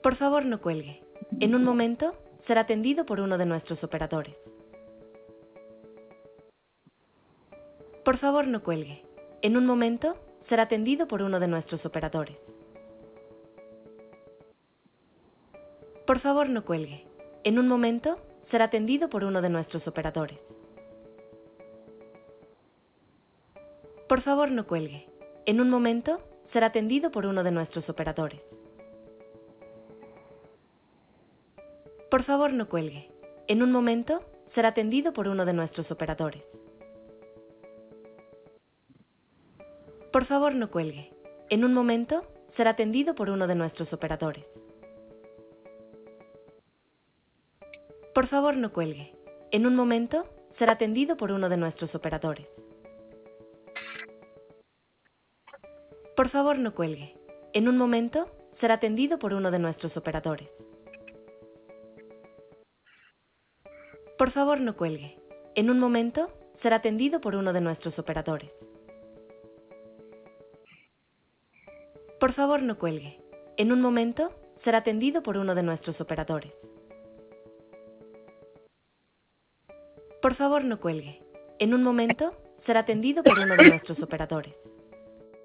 Por favor, no cuelgue. En un momento, será atendido por uno de nuestros operadores. Por favor, no cuelgue. En un momento, será atendido por uno de nuestros operadores. Por favor, no cuelgue. En un momento, será atendido por uno de nuestros operadores. Por favor, no cuelgue. En un momento, será atendido por uno de nuestros operadores. Por favor, no cuelgue. En un momento, será atendido por uno de nuestros operadores. Por favor, no cuelgue. En un momento, será atendido por uno de nuestros operadores. Por favor, no cuelgue. En un momento, será atendido por uno de nuestros operadores. Por favor, no cuelgue. En un momento, será atendido por uno de nuestros operadores. Por favor, no cuelgue. En un momento, será atendido por uno de nuestros operadores. Por favor, no cuelgue. En un momento, será atendido por uno de nuestros operadores. Por favor, no cuelgue. En un momento, será atendido por uno de nuestros operadores.